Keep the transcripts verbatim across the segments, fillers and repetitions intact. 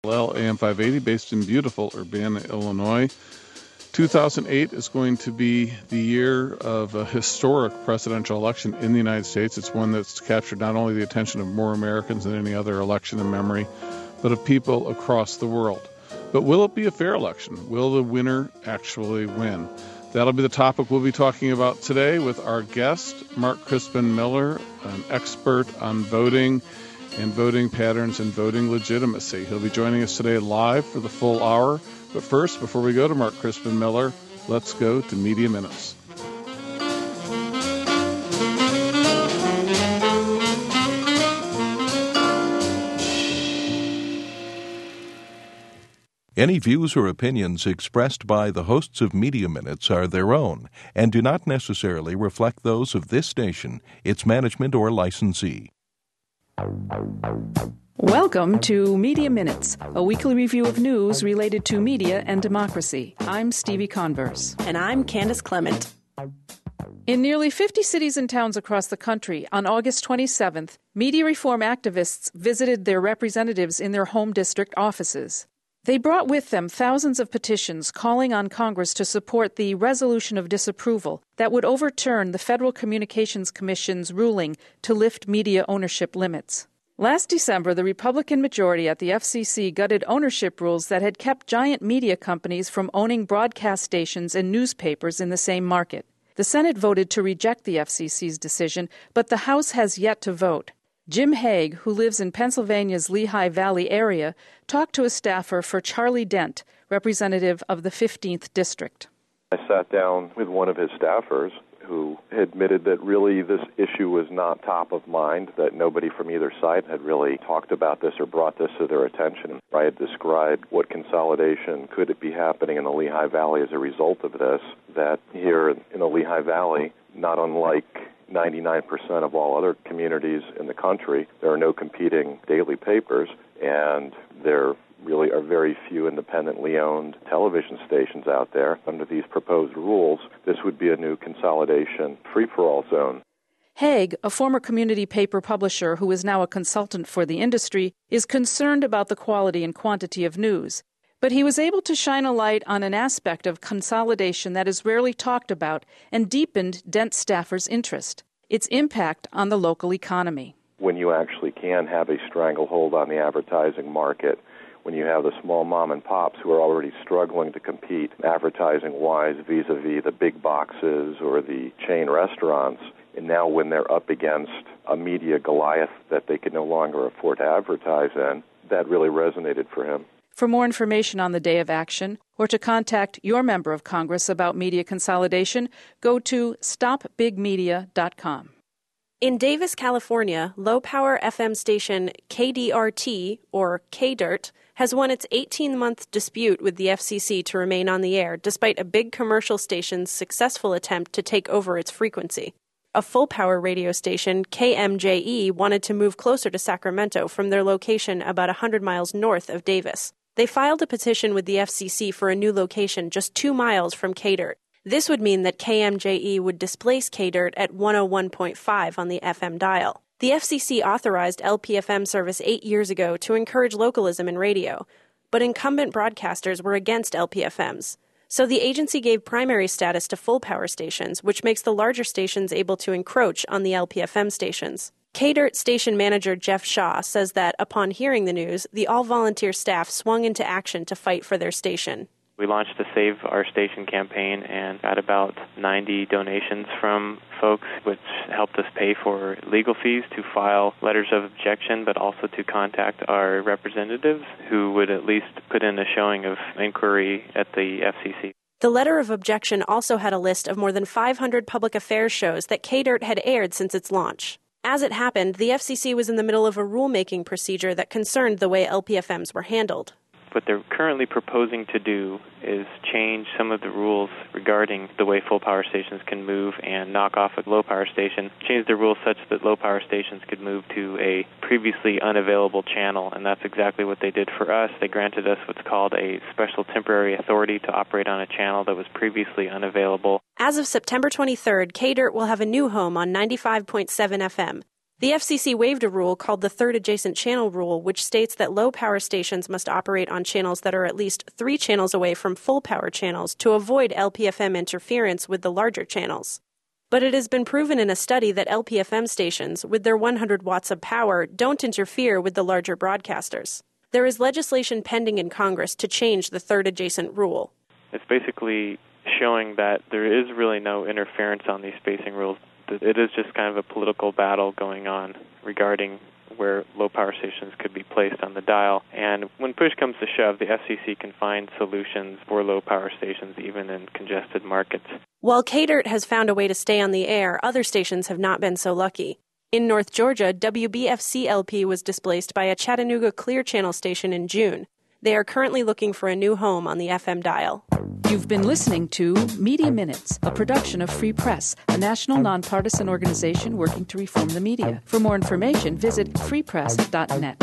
A M five eighty, based in beautiful Urbana, Illinois. two thousand eight is going to be the year of a historic presidential election in the United States. It's one that's captured not only the attention of more Americans than any other election in memory, but of people across the world. But will it be a fair election? Will the winner actually win? That'll be the topic we'll be talking about today with our guest, Mark Crispin Miller, an expert on voting and voting patterns and voting legitimacy. He'll be joining us today live for the full hour. But first, before we go to Mark Crispin Miller, let's go to Media Minutes. Any views or opinions expressed by the hosts of Media Minutes are their own and do not necessarily reflect those of this station, its management, or licensee. Welcome to Media Minutes, a weekly review of news related to media and democracy. I'm Stevie Converse. And I'm Candace Clement. In nearly fifty cities and towns across the country, on August twenty-seventh, media reform activists visited their representatives in their home district offices. They brought with them thousands of petitions calling on Congress to support the resolution of disapproval that would overturn the Federal Communications Commission's ruling to lift media ownership limits. Last December, the Republican majority at the F C C gutted ownership rules that had kept giant media companies from owning broadcast stations and newspapers in the same market. The Senate voted to reject the F C C's decision, but the House has yet to vote. Jim Haig, who lives in Pennsylvania's Lehigh Valley area, talked to a staffer for Charlie Dent, representative of the fifteenth District. I sat down with one of his staffers who admitted that really this issue was not top of mind, that nobody from either side had really talked about this or brought this to their attention. I had described what consolidation could be happening in the Lehigh Valley as a result of this, that here in the Lehigh Valley, not unlike ninety-nine percent of all other communities in the country, there are no competing daily papers, and there really are very few independently owned television stations out there. Under these proposed rules, this would be a new consolidation free-for-all zone. Haig, a former community paper publisher who is now a consultant for the industry, is concerned about the quality and quantity of news. But he was able to shine a light on an aspect of consolidation that is rarely talked about and deepened Dent staffers' interest: its impact on the local economy. When you actually can have a stranglehold on the advertising market, when you have the small mom and pops who are already struggling to compete advertising-wise vis-a-vis the big boxes or the chain restaurants, and now when they're up against a media Goliath that they can no longer afford to advertise in, that really resonated for him. For more information on the day of action, or to contact your member of Congress about media consolidation, go to stop big media dot com. In Davis, California, low-power F M station K D R T, or K D R T, has won its eighteen-month dispute with the F C C to remain on the air, despite a big commercial station's successful attempt to take over its frequency. A full-power radio station, K M J E, wanted to move closer to Sacramento from their location about one hundred miles north of Davis. They filed a petition with the F C C for a new location just two miles from K D R T. This would mean that K M J E would displace K D R T at one oh one point five on the F M dial. The F C C authorized L P F M service eight years ago to encourage localism in radio, but incumbent broadcasters were against L P F Ms. So the agency gave primary status to full power stations, which makes the larger stations able to encroach on the L P F M stations. K D R T station manager Jeff Shaw says that upon hearing the news, the all-volunteer staff swung into action to fight for their station. We launched the Save Our Station campaign and got about ninety donations from folks, which helped us pay for legal fees to file letters of objection, but also to contact our representatives who would at least put in a showing of inquiry at the F C C. The letter of objection also had a list of more than five hundred public affairs shows that K D R T had aired since its launch. As it happened, the F C C was in the middle of a rulemaking procedure that concerned the way L P F Ms were handled. What they're currently proposing to do is change some of the rules regarding the way full power stations can move and knock off a low power station, change the rules such that low power stations could move to a previously unavailable channel, and that's exactly what they did for us. They granted us what's called a special temporary authority to operate on a channel that was previously unavailable. As of September twenty-third, K D R T will have a new home on ninety-five point seven F M. The F C C waived a rule called the Third Adjacent Channel Rule, which states that low-power stations must operate on channels that are at least three channels away from full-power channels to avoid L P F M interference with the larger channels. But it has been proven in a study that L P F M stations, with their one hundred watts of power, don't interfere with the larger broadcasters. There is legislation pending in Congress to change the Third Adjacent Rule. It's basically showing that there is really no interference on these spacing rules. It is just kind of a political battle going on regarding where low-power stations could be placed on the dial. And when push comes to shove, the F C C can find solutions for low-power stations even in congested markets. While K D I R T has found a way to stay on the air, other stations have not been so lucky. In North Georgia, W B F C L P was displaced by a Chattanooga Clear Channel station in June. They are currently looking for a new home on the F M dial. You've been listening to Media Minutes, a production of Free Press, a national nonpartisan organization working to reform the media. For more information, visit free press dot net.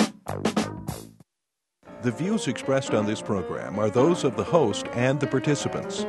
The views expressed on this program are those of the host and the participants.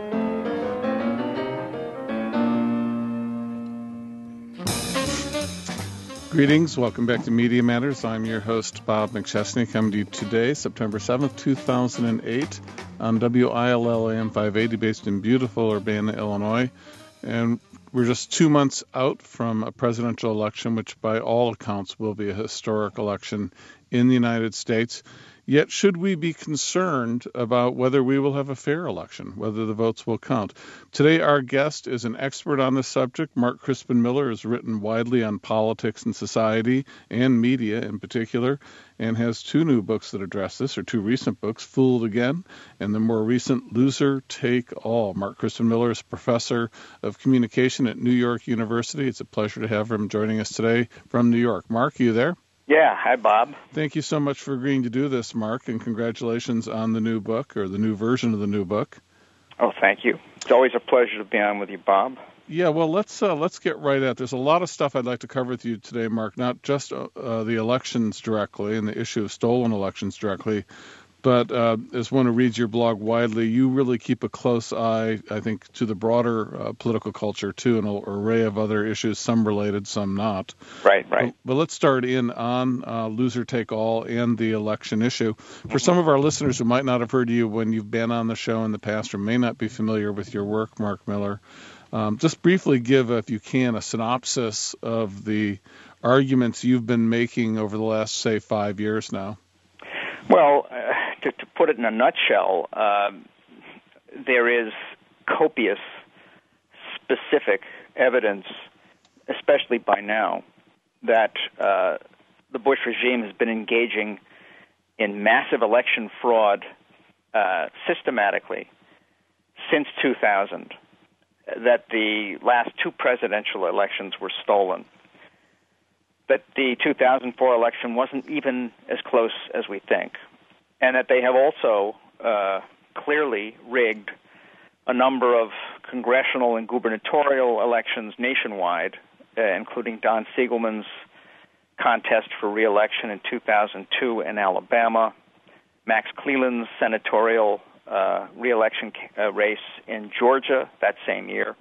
Greetings. Welcome back to Media Matters. I'm your host, Bob McChesney, coming to you today, September seventh, two thousand eight, on W I L L A M five eighty, based in beautiful Urbana, Illinois. And we're just two months out from a presidential election, which by all accounts will be a historic election in the United States. Yet, should we be concerned about whether we will have a fair election, whether the votes will count? Today, our guest is an expert on this subject. Mark Crispin Miller has written widely on politics and society and media in particular, and has two new books that address this, or two recent books, Fooled Again, and the more recent, Loser Take All. Mark Crispin Miller is professor of communication at New York University. It's a pleasure to have him joining us today from New York. Mark, are you there? Yeah. Hi, Bob. Thank you so much for agreeing to do this, Mark, and congratulations on the new book, or the new version of the new book. Oh, thank you. It's always a pleasure to be on with you, Bob. Yeah, well, let's uh, let's get right at it. There's a lot of stuff I'd like to cover with you today, Mark, not just uh, the elections directly and the issue of stolen elections directly, but uh, as one who reads your blog widely, you really keep a close eye, I think, to the broader uh, political culture, too, and an array of other issues, some related, some not. Right, right. But, but let's start in on uh, Loser Take All and the election issue. For some of our listeners who might not have heard you when you've been on the show in the past or may not be familiar with your work, Mark Miller, um, just briefly give, if you can, a synopsis of the arguments you've been making over the last, say, five years now. Well, uh, to, to put it in a nutshell, uh, there is copious, specific evidence, especially by now, that uh, the Bush regime has been engaging in massive election fraud uh, systematically since two thousand, that the last two presidential elections were stolen, that the two thousand four election wasn't even as close as we think, and that they have also uh, clearly rigged a number of congressional and gubernatorial elections nationwide, uh, including Don Siegelman's contest for re-election in two thousand two in Alabama, Max Cleland's senatorial uh, re-election uh, race in Georgia that same year.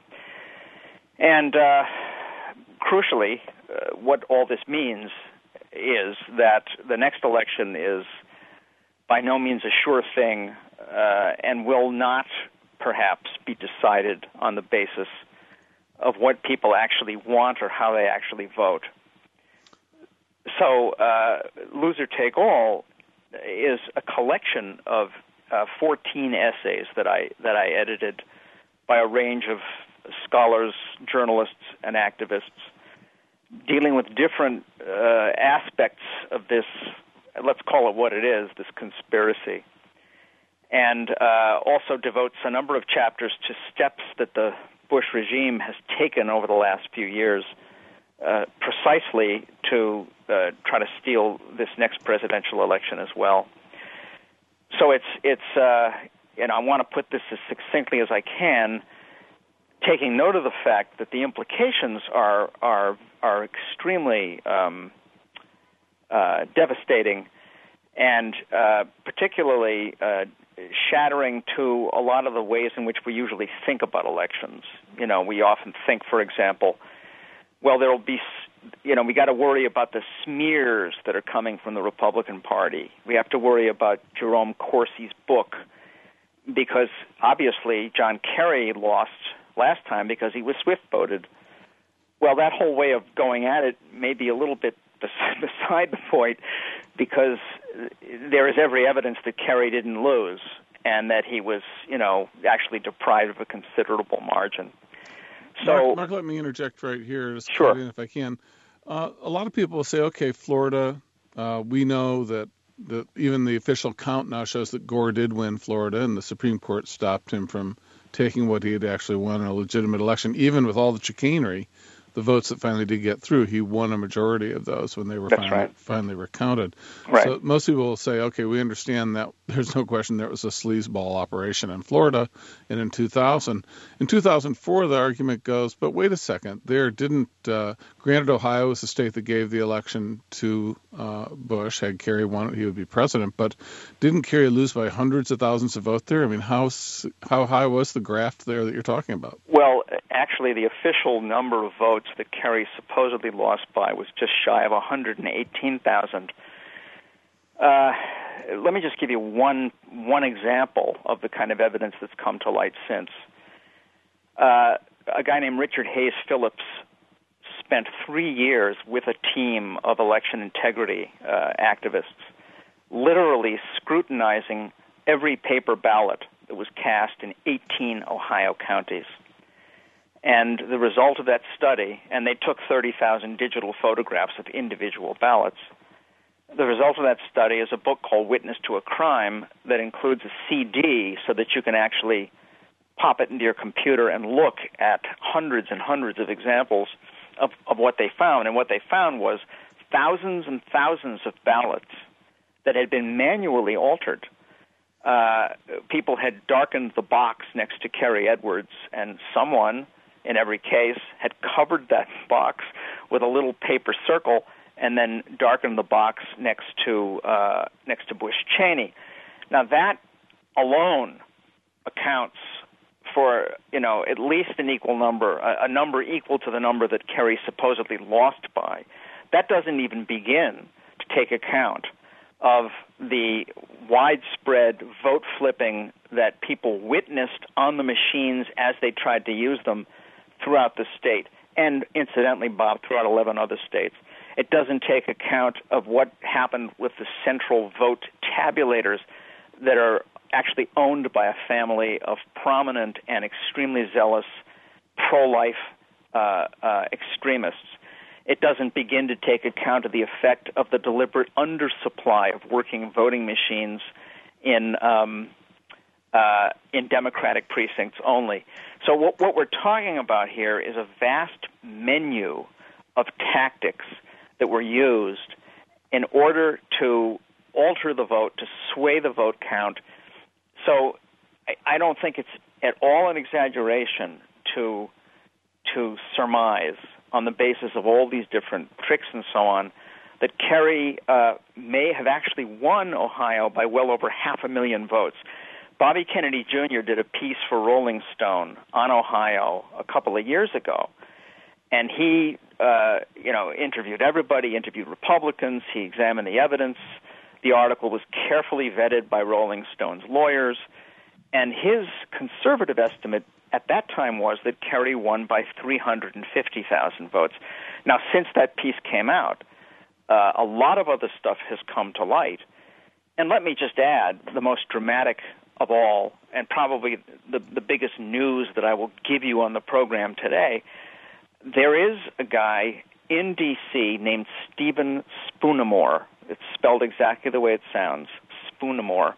And uh, crucially, uh, what all this means is that the next election is by no means a sure thing uh, and will not perhaps be decided on the basis of what people actually want or how they actually vote. So uh, Loser Take All is a collection of uh, fourteen essays that I that I edited by a range of scholars, journalists, and activists, dealing with different uh, aspects of this, let's call it what it is, this conspiracy, and uh, also devotes a number of chapters to steps that the Bush regime has taken over the last few years uh, precisely to uh, try to steal this next presidential election as well. So it's, it's uh, and I want to put this as succinctly as I can, taking note of the fact that the implications are are are extremely um, uh, devastating, and uh, particularly uh, shattering to a lot of the ways in which we usually think about elections. You know, we often think, for example, well, there will be you know, we got to worry about the smears that are coming from the Republican Party. We have to worry about Jerome Corsi's book, because obviously John Kerry lost last time because he was swift-voted. Well, that whole way of going at it may be a little bit beside the point, because there is every evidence that Kerry didn't lose and that he was, you know, actually deprived of a considerable margin. So, Mark, Mark let me interject right here, just sure. in if I can. Uh, a lot of people will say, okay, Florida, uh, we know that, that even the official count now shows that Gore did win Florida, and the Supreme Court stopped him from taking what he had actually won in a legitimate election. Even with all the chicanery, the votes that finally did get through, he won a majority of those when they were finally, right. finally recounted. Right. So most people will say, okay, we understand that there's no question there was a sleazeball operation in Florida. And in two thousand, in two thousand four, the argument goes, but wait a second, there didn't, uh, granted Ohio was the state that gave the election to uh, Bush. Had Kerry won it, he would be president, but didn't Kerry lose by hundreds of thousands of votes there? I mean, how, how high was the graft there that you're talking about? Well, actually, the official number of votes that Kerry supposedly lost by was just shy of one hundred eighteen thousand. Uh, let me just give you one one example of the kind of evidence that's come to light since. Uh, a guy named Richard Hayes Phillips spent three years with a team of election integrity uh, activists, literally scrutinizing every paper ballot that was cast in eighteen Ohio counties. And the result of that study, and they took thirty thousand digital photographs of individual ballots, the result of that study is a book called Witness to a Crime that includes a C D so that you can actually pop it into your computer and look at hundreds and hundreds of examples of, of what they found. And what they found was thousands and thousands of ballots that had been manually altered. Uh, people had darkened the box next to Kerry Edwards, and someone, in every case, had covered that box with a little paper circle and then darkened the box next to uh, next to Bush Cheney. Now that alone accounts for, you know, at least an equal number, a, a number equal to the number that Kerry supposedly lost by. That doesn't even begin to take account of the widespread vote flipping that people witnessed on the machines as they tried to use them throughout the state, and incidentally, Bob, throughout eleven other states. It doesn't take account of what happened with the central vote tabulators that are actually owned by a family of prominent and extremely zealous pro-life uh, uh, extremists. It doesn't begin to take account of the effect of the deliberate undersupply of working voting machines in um, uh, in Democratic precincts only. So what, what we're talking about here is a vast menu of tactics that were used in order to alter the vote, to sway the vote count. So I, I don't think it's at all an exaggeration to to surmise, on the basis of all these different tricks and so on, that Kerry uh, may have actually won Ohio by well over half a million votes. Bobby Kennedy Junior did a piece for Rolling Stone on Ohio a couple of years ago, and he, uh, you know, interviewed everybody, interviewed Republicans, he examined the evidence. The article was carefully vetted by Rolling Stone's lawyers, and his conservative estimate at that time was that Kerry won by three hundred fifty thousand votes. Now, since that piece came out, uh, a lot of other stuff has come to light. And let me just add, the most dramatic of all, and probably the, the biggest news that I will give you on the program today, there is a guy in D C named Stephen Spoonamore. It's spelled exactly the way it sounds, Spoonamore,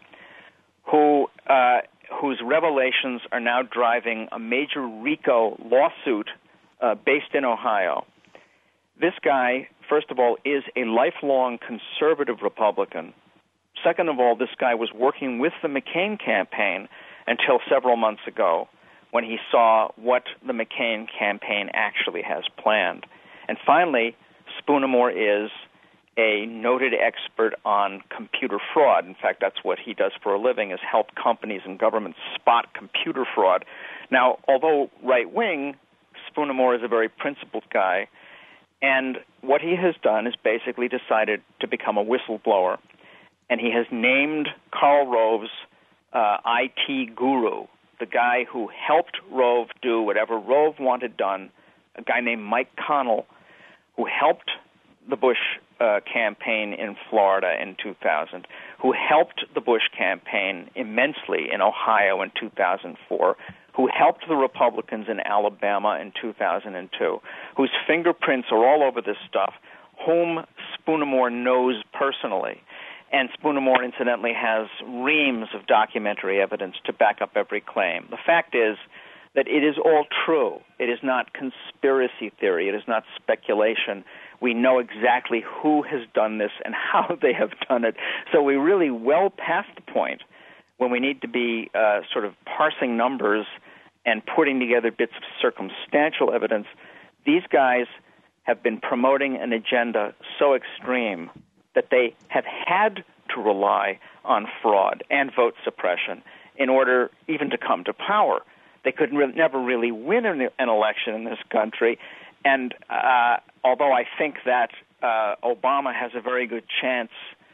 who uh, whose revelations are now driving a major RICO lawsuit uh, based in Ohio. This guy, first of all, is a lifelong conservative Republican. Second of all, this guy was working with the McCain campaign until several months ago, when he saw what the McCain campaign actually has planned. And finally, Spoonamore is a noted expert on computer fraud. In fact, that's what he does for a living, is help companies and governments spot computer fraud. Now, although right-wing, Spoonamore is a very principled guy, And what he has done is basically decided to become a whistleblower, and he has named Karl Rove's uh, I T guru, the guy who helped Rove do whatever Rove wanted done, a guy named Mike Connell, who helped the Bush uh, campaign in Florida in two thousand, who helped the Bush campaign immensely in Ohio in two thousand four, who helped the Republicans in Alabama in two thousand two, whose fingerprints are all over this stuff, whom Spoonamore knows personally. And Spoonamore, incidentally, has reams of documentary evidence to back up every claim. The fact is that it is all true. It is not conspiracy theory. It is not speculation. We know exactly who has done this and how they have done it. So we're really well past the point when we need to be uh, sort of parsing numbers and putting together bits of circumstantial evidence. These guys have been promoting an agenda so extreme that they have had to rely on fraud and vote suppression in order even to come to power. They could re- never really win an, an election in this country, and uh, although I think that uh, Obama has a very good chance,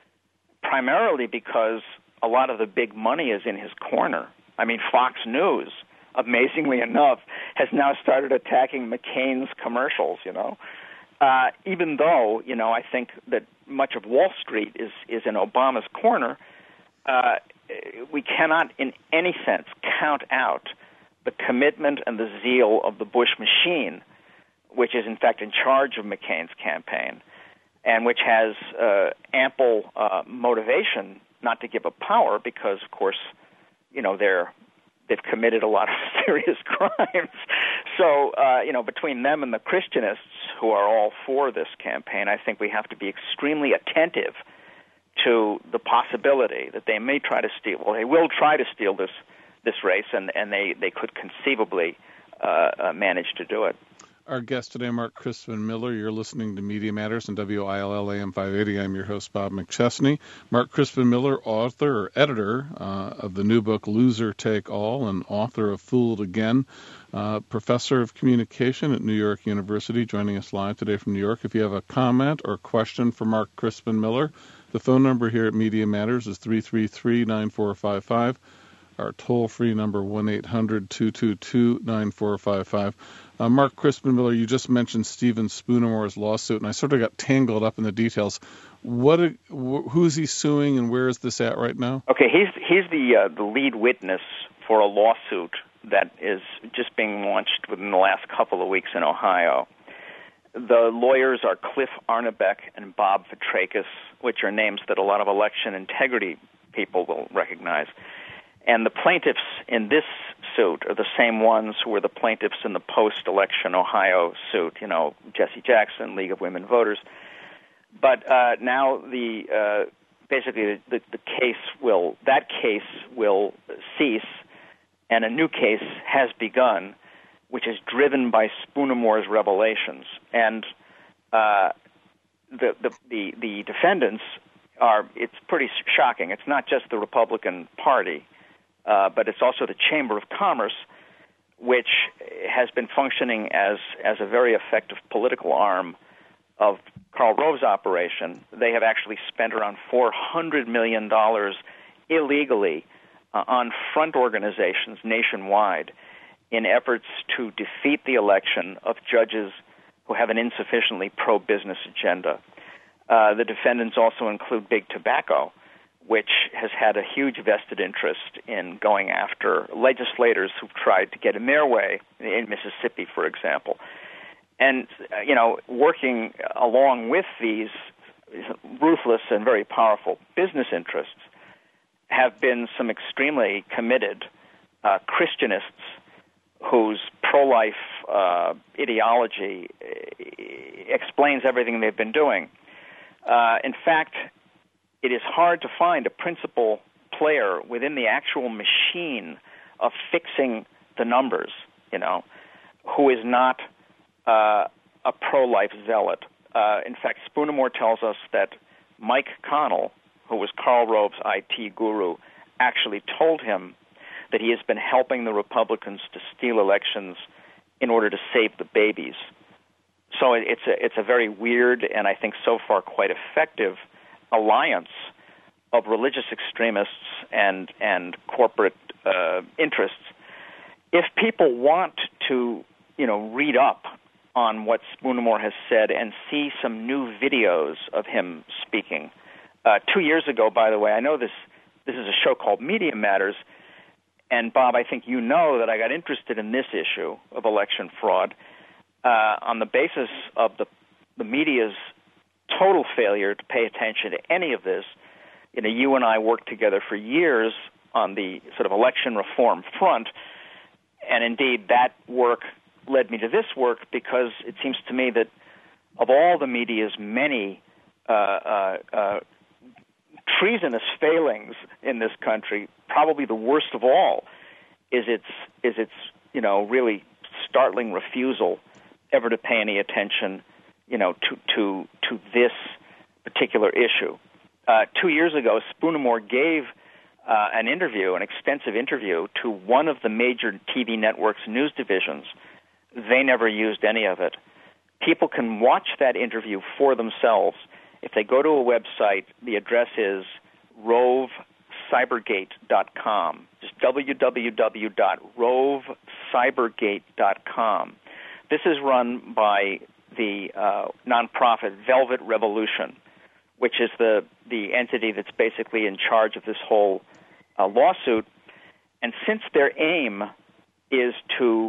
primarily because a lot of the big money is in his corner. I mean, Fox News, amazingly enough, has now started attacking McCain's commercials, you know. Uh, even though, you know, I think that much of Wall Street is, is in Obama's corner, uh, we cannot in any sense count out the commitment and the zeal of the Bush machine, which is in fact in charge of McCain's campaign, and which has uh, ample uh, motivation not to give up power because, of course, you know, they're they've committed a lot of serious crimes. So, uh, you know, between them and the Christianists who are all for this campaign, I think we have to be extremely attentive to the possibility that they may try to steal, well, they will try to steal this this race, and, and they, they could conceivably uh, uh, manage to do it. Our guest today, Mark Crispin Miller. You're listening to Media Matters on W I L L A M five eighty. I'm your host, Bob McChesney. Mark Crispin Miller, author or editor uh, of the new book, Loser Take All, and author of Fooled Again, uh, professor of communication at New York University, joining us live today from New York. If you have a comment or question for Mark Crispin Miller, the phone number here at Media Matters is three three three, nine four five five. Our toll-free number, one eight hundred, two two two, nine four five five. Uh, Mark Crispin Miller, you just mentioned Stephen Spoonamore's lawsuit, and I sort of got tangled up in the details. What, wh- who is he suing, and where is this at right now? Okay, he's he's the uh, the lead witness for a lawsuit that is just being launched within the last couple of weeks in Ohio. The lawyers are Cliff Arnebeck and Bob Petrakis, which are names that a lot of election integrity people will recognize. And the plaintiffs in this suit are the same ones who were the plaintiffs in the post-election Ohio suit, you know, Jesse Jackson, League of Women Voters. But uh, now the uh, basically the, the case will, that case will cease, and a new case has begun, which is driven by Spoonamore's revelations. And uh, the, the, the, the defendants are, it's pretty shocking. It's not just the Republican Party, Uh, but it's also the Chamber of Commerce, which has been functioning as, as a very effective political arm of Karl Rove's operation. They have actually spent around four hundred million dollars illegally uh, on front organizations nationwide in efforts to defeat the election of judges who have an insufficiently pro-business agenda. Uh, the defendants also include Big Tobacco, which has had a huge vested interest in going after legislators who've tried to get in their way, in Mississippi, for example. And, uh, you know, working along with these ruthless and very powerful business interests have been some extremely committed uh, Christianists whose pro-life uh, ideology explains everything they've been doing. Uh, in fact, it is hard to find a principal player within the actual machine of fixing the numbers, you know, who is not uh, a pro-life zealot. Uh, in fact, Spoonamore tells us that Mike Connell, who was Karl Rove's I T guru, actually told him that he has been helping the Republicans to steal elections in order to save the babies. so it, it's a it's a very weird and I think so far quite effective alliance of religious extremists and and corporate uh, interests. If people want to, you know, read up on what Spoonermore has said and see some new videos of him speaking, uh, two years ago, by the way, I know this this is a show called Media Matters, and Bob, I think you know that I got interested in this issue of election fraud uh, on the basis of the the media's total failure to pay attention to any of this. You know, you and I worked together for years on the sort of election reform front, and indeed that work led me to this work because it seems to me that of all the media's many uh, uh, uh, treasonous failings in this country, probably the worst of all is its is its you know really startling refusal ever to pay any attention, you know, to to to this particular issue. Uh, two years ago, Spoonermore gave uh, an interview, an extensive interview, to one of the major T V networks' news divisions. They never used any of it. People can watch that interview for themselves. If they go to a website, the address is rove cybergate dot com. Just w w w dot rove cybergate dot com. This is run by the uh, nonprofit Velvet Revolution, which is the, the entity that's basically in charge of this whole uh, lawsuit. And since their aim is to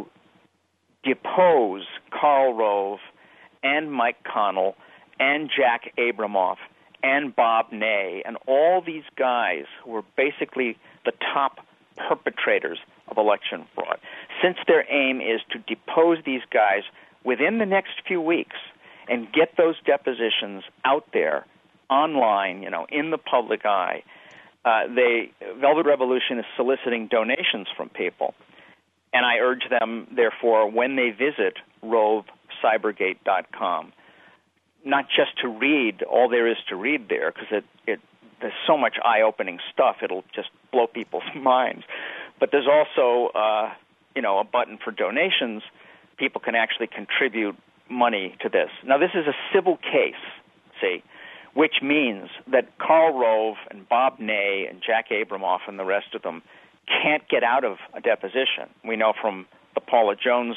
depose Karl Rove and Mike Connell and Jack Abramoff and Bob Ney and all these guys who were basically the top perpetrators of election fraud, since their aim is to depose these guys within the next few weeks and get those depositions out there online, you know, in the public eye, uh, they Velvet Revolution is soliciting donations from people. And I urge them, therefore, when they visit rove cybergate dot com, not just to read all there is to read there, because it, it there's so much eye-opening stuff, it'll just blow people's minds. But there's also, uh, you know, a button for donations. People can actually contribute money to this. Now, this is a civil case, see, which means that Karl Rove and Bob Ney and Jack Abramoff and the rest of them can't get out of a deposition. We know from the Paula Jones,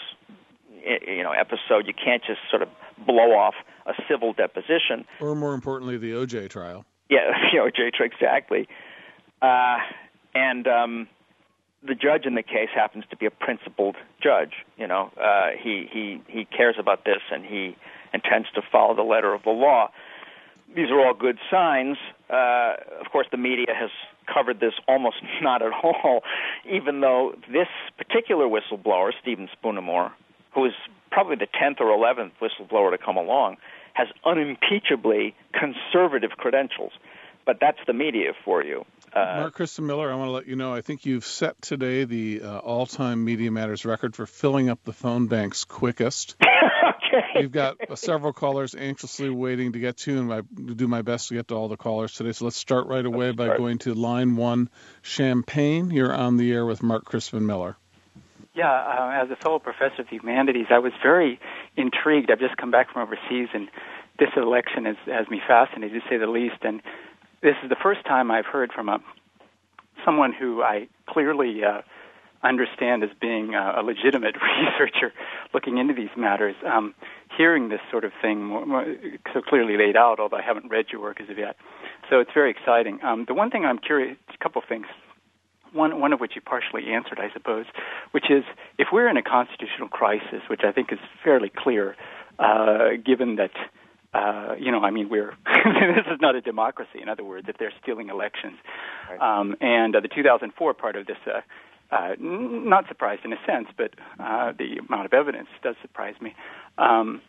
you know, episode, you can't just sort of blow off a civil deposition. Or more importantly, the O J trial. Yeah, the O J trial, exactly. Uh, and um, the judge in the case happens to be a principled judge. You know, uh, he he he cares about this and he intends to follow the letter of the law. These are all good signs. Uh, of course, the media has covered this almost not at all, even though this particular whistleblower, Stephen Spoonermore, who is probably the tenth or eleventh whistleblower to come along, has unimpeachably conservative credentials. But that's the media for you. Uh, Mark Crispin Miller, I want to let you know, I think you've set today the uh, all-time Media Matters record for filling up the phone banks quickest. Okay. We've got uh, several callers anxiously waiting to get to, and I do my best to get to all the callers today. So let's start right away let's by start. going to line one, Champaign. You're on the air with Mark Crispin Miller. Yeah, uh, as a fellow professor of humanities, I was very intrigued. I've just come back from overseas, and this election has, has me fascinated, to say the least. And this is the first time I've heard from a someone who I clearly uh, understand as being uh, a legitimate researcher looking into these matters, um, hearing this sort of thing more, more, so clearly laid out, although I haven't read your work as of yet. So it's very exciting. Um, the one thing I'm curious, a couple of things. One, one of which you partially answered, I suppose, which is if we're in a constitutional crisis, which I think is fairly clear, uh, given that, uh, you know, I mean, we're this is not a democracy. In other words, if they're stealing elections, right. um, and uh, the two thousand four part of this, uh, uh, n- not surprised in a sense, but uh, the amount of evidence does surprise me. Um,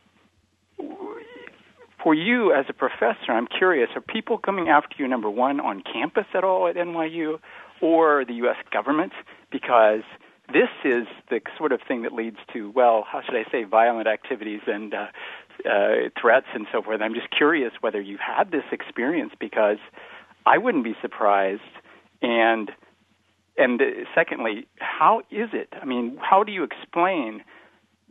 For you as a professor, I'm curious, are people coming after you, number one, on campus at all at N Y U, or the U S government? Because this is the sort of thing that leads to, well, how should I say, violent activities and uh, uh, threats and so forth. I'm just curious whether you've had this experience, because I wouldn't be surprised. And and uh, secondly, how is it? I mean, how do you explain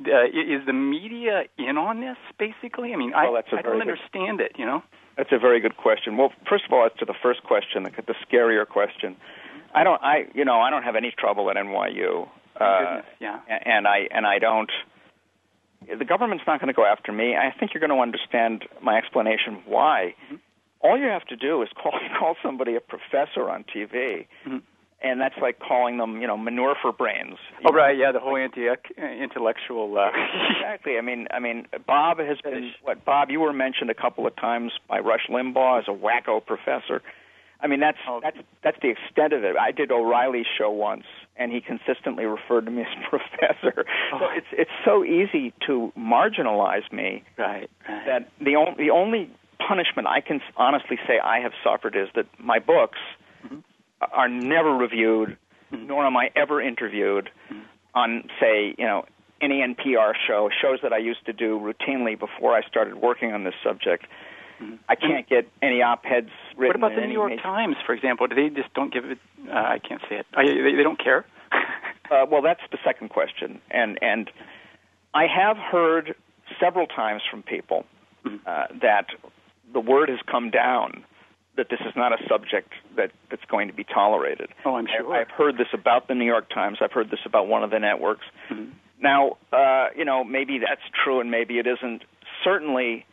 uh, is the media in on this, basically? I mean, well, I, that's a I very don't good, understand it, you know? That's a very good question. Well, first of all, as to the first question, the, the scarier question, I don't, I, you know, I don't have any trouble at N Y U. Uh, goodness, yeah. And I, and I don't, the government's not going to go after me. I think you're going to understand my explanation why. Mm-hmm. All you have to do is call call somebody a professor on T V, mm-hmm. and that's like calling them, you know, manure for brains. Oh, know? Right, yeah, the whole anti intellectual. Uh... exactly. I mean, I mean, Bob has been what Bob. You were mentioned a couple of times by Rush Limbaugh as a wacko professor. I mean, that's oh. that's that's the extent of it. I did O'Reilly's show once, and he consistently referred to me as professor. Oh. So it's it's so easy to marginalize me. Right. right. That the only the only punishment I can honestly say I have suffered is that my books mm-hmm. are never reviewed, mm-hmm. nor am I ever interviewed mm-hmm. on, say, you know, any N P R show, shows that I used to do routinely before I started working on this subject. Mm-hmm. I can't get any op-eds written. What about the New York major... Times, for example? Do they just don't give it? Uh, I can't say it. Uh, they, they don't care. uh, well, that's the second question, and and I have heard several times from people mm-hmm. uh, that the word has come down that this is not a subject that, that's going to be tolerated. Oh, I'm sure. I've heard this about the New York Times. I've heard this about one of the networks. Mm-hmm. Now, uh, you know, maybe that's true and maybe it isn't. Certainly,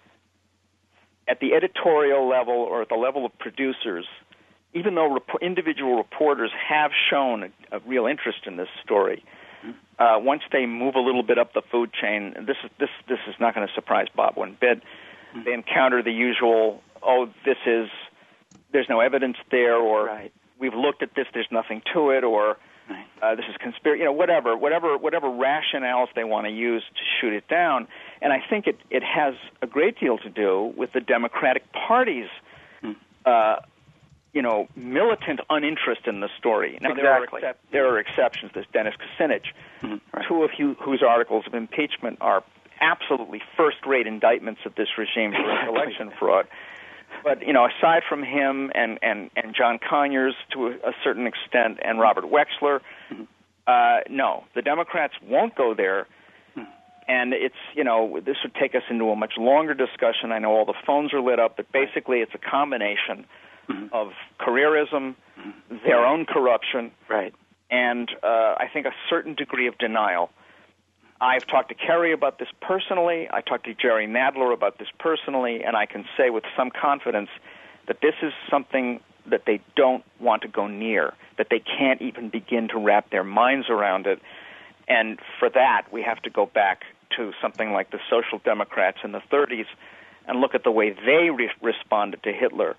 at the editorial level or at the level of producers, even though rep- individual reporters have shown a, a real interest in this story, mm-hmm. uh, once they move a little bit up the food chain, this is this this is not going to surprise Bob one bit. They encounter the usual, oh, this is, there's no evidence there, or right. we've looked at this, there's nothing to it, or right. uh, this is conspiracy, you know, whatever, whatever, whatever rationales they want to use to shoot it down. And I think it, it has a great deal to do with the Democratic Party's, hmm. uh, you know, militant uninterest in the story. Now, exactly. there, are excep- there are exceptions. There's Dennis Kucinich, hmm. right. two of you, whose articles of impeachment are absolutely first-rate indictments of this regime for election fraud. But, you know, aside from him and, and, and John Conyers to a, a certain extent and Robert Wexler, mm-hmm. uh, no, the Democrats won't go there. Mm-hmm. And it's, you know, this would take us into a much longer discussion. I know all the phones are lit up, but basically it's a combination mm-hmm. of careerism, mm-hmm. their own corruption, right. and uh, I think a certain degree of denial. I've talked to Kerry about this personally. I talked to Jerry Nadler about this personally, and I can say with some confidence that this is something that they don't want to go near, that they can't even begin to wrap their minds around it. And for that, we have to go back to something like the Social Democrats in the thirties and look at the way they re- responded to Hitler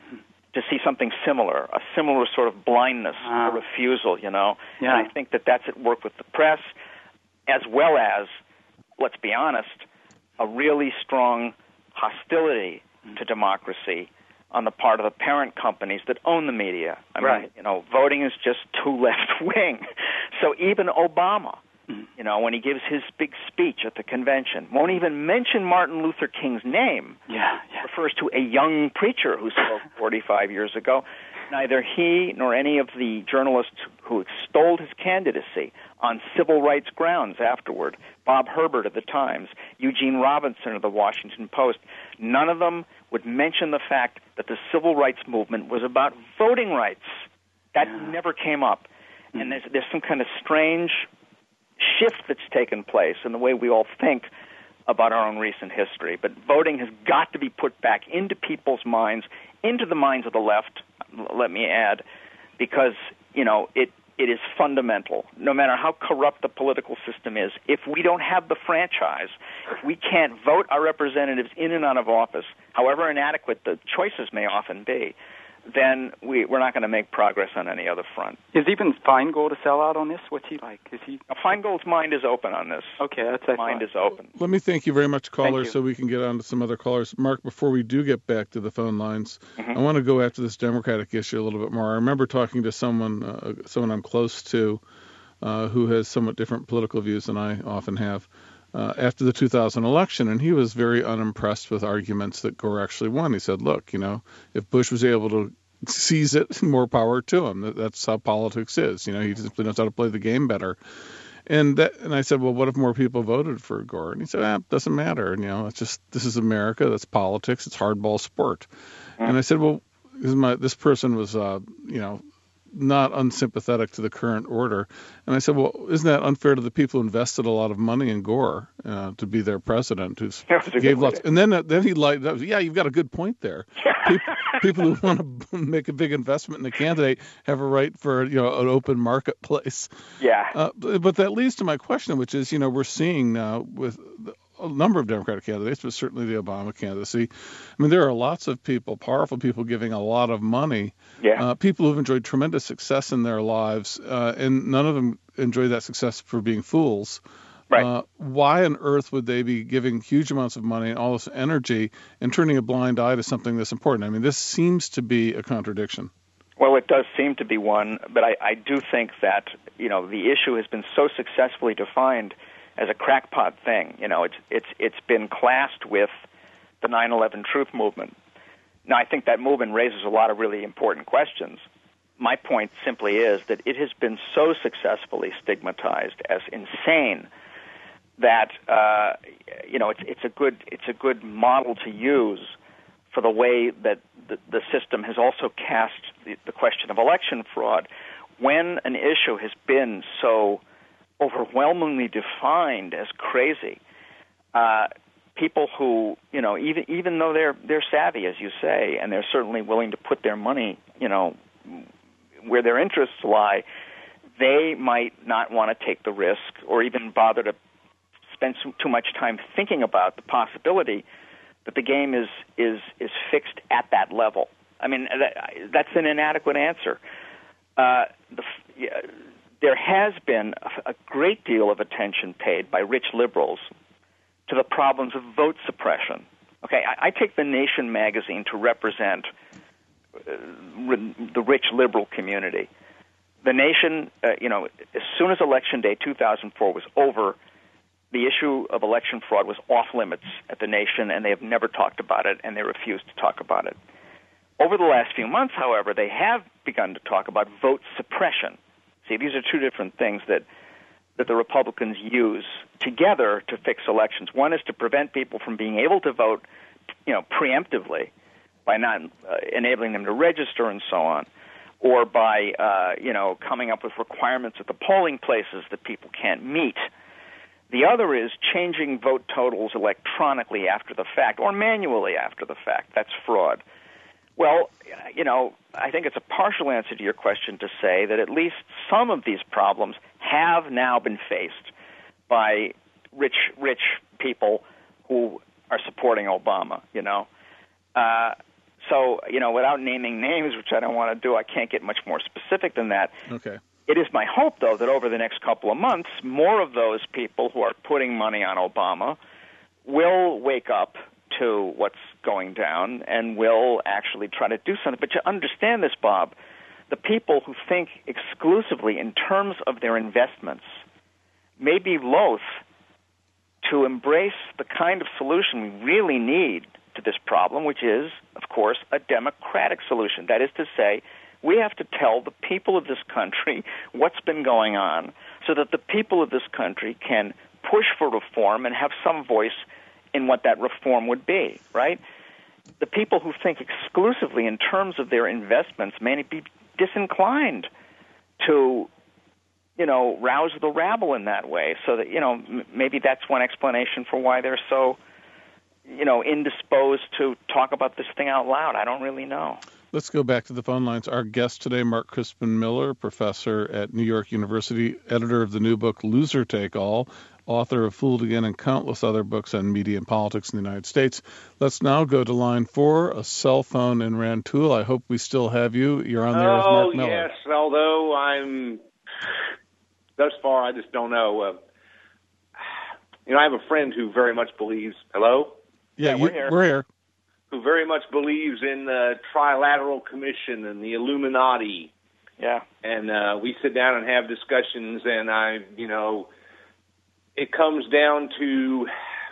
to see something similar, a similar sort of blindness, uh, a refusal, you know. Yeah. And I think that that's at work with the press, as well as, let's be honest, a really strong hostility to democracy on the part of the parent companies that own the media. I right. mean, you know, voting is just too left-wing. So even Obama, you know, when he gives his big speech at the convention, won't even mention Martin Luther King's name. Yeah, yeah. Refers to a young preacher who spoke forty-five years ago. Neither he nor any of the journalists who extolled his candidacy on civil rights grounds afterward, Bob Herbert of the Times, Eugene Robinson of the Washington Post, none of them would mention the fact that the civil rights movement was about voting rights. That yeah. never came up. Mm-hmm. And there's, there's some kind of strange shift that's taken place in the way we all think about our own recent history. But voting has got to be put back into people's minds, into the minds of the left, let me add, because, you know, it it is fundamental. No matter how corrupt the political system is, if we don't have the franchise, if we can't vote our representatives in and out of office, however inadequate the choices may often be, then we, we're not going to make progress on any other front. Is even Feingold a sellout on this? What's he like? Is he? Now, Feingold's mind is open on this. Okay, that's His mind is open. Let me thank you very much, callers, so we can get on to some other callers. Mark, before we do get back to the phone lines, mm-hmm. I want to go after this Democratic issue a little bit more. I remember talking to someone, uh, someone I'm close to, uh, who has somewhat different political views than I often have. Uh, after the two thousand election, and he was very unimpressed with arguments that Gore actually won. He said, look, you know, if Bush was able to seize it, more power to him. That's how politics is. You know, he simply knows how to play the game better. And that, and I said, well, what if more people voted for Gore? And he said, ah, it doesn't matter. You know, it's just, this is America. That's politics. It's hardball sport. Mm. And I said, well, this, my, this person was, uh, you know, not unsympathetic to the current order. And I said, well, isn't that unfair to the people who invested a lot of money in Gore uh, to be their president, who gave lots? And then then he lighted up. Yeah, you've got a good point there. people, people who want to make a big investment in a candidate have a right for, you know, an open marketplace. Yeah. Uh, but that leads to my question, which is, you know, we're seeing now with a number of Democratic candidates, but certainly the Obama candidacy. I mean, there are lots of people, powerful people, giving a lot of money. Yeah. Uh, people who've enjoyed tremendous success in their lives, uh, and none of them enjoy that success for being fools. Right. Uh, why on earth would they be giving huge amounts of money and all this energy and turning a blind eye to something that's important? I mean, this seems to be a contradiction. Well, it does seem to be one, but I, I do think that, you know, the issue has been so successfully defined as a crackpot thing. You know, it's it's it's been classed with the nine eleven truth movement. Now, I think that movement raises a lot of really important questions. My point simply is that it has been so successfully stigmatized as insane that uh, you know it's it's a good it's a good model to use for the way that the, the system has also cast the, the question of election fraud. When an issue has been so overwhelmingly defined as crazy, uh, people who, you know, even even though they're they're savvy, as you say, and they're certainly willing to put their money, you know, where their interests lie, they might not want to take the risk or even bother to spend some, too much time thinking about the possibility that the game is is is fixed at that level. I mean, that, that's an inadequate answer. Uh, the, yeah, there has been a, a great deal of attention paid by rich liberals to the problems of vote suppression. Okay, I, I take The Nation magazine to represent uh, the rich liberal community. The Nation, uh, you know, as soon as Election Day two thousand four was over, the issue of election fraud was off limits at The Nation, and they have never talked about it, and they refuse to talk about it. Over the last few months, however, they have begun to talk about vote suppression. See, these are two different things that that the Republicans use together to fix elections. One is to prevent people from being able to vote, you know, preemptively by not uh, enabling them to register and so on, or by, uh, you know, coming up with requirements at the polling places that people can't meet. The other is changing vote totals electronically after the fact or manually after the fact. That's fraud. Well, you know, I think it's a partial answer to your question to say that at least some of these problems have now been faced by rich, rich people who are supporting Obama, you know. Uh, so, you know, without naming names, which I don't want to do, I can't get much more specific than that. Okay. It is my hope, though, that over the next couple of months, more of those people who are putting money on Obama will wake up to what's going down and will actually try to do something. But to understand this, Bob, the people who think exclusively in terms of their investments may be loath to embrace the kind of solution we really need to this problem, which is, of course, a democratic solution. That is to say, we have to tell the people of this country what's been going on so that the people of this country can push for reform and have some voice in what that reform would be, right? The people who think exclusively in terms of their investments may be disinclined to, you know, rouse the rabble in that way. So that, you know, m- maybe that's one explanation for why they're so, you know, indisposed to talk about this thing out loud. I don't really know. Let's go back to the phone lines. Our guest today, Mark Crispin Miller, professor at New York University, editor of the new book Loser Take All, author of Fooled Again and countless other books on media and politics in the United States. Let's now go to line four, a cell phone in Rantoul. I hope we still have you. You're on there oh, with Mark Miller. Oh, yes, although I'm, thus far, I just don't know. Uh, you know, I have a friend who very much believes, hello? Yeah, yeah you, we're here. We're here. Who very much believes in the Trilateral Commission and the Illuminati. Yeah. And uh, we sit down and have discussions, and I, you know, it comes down to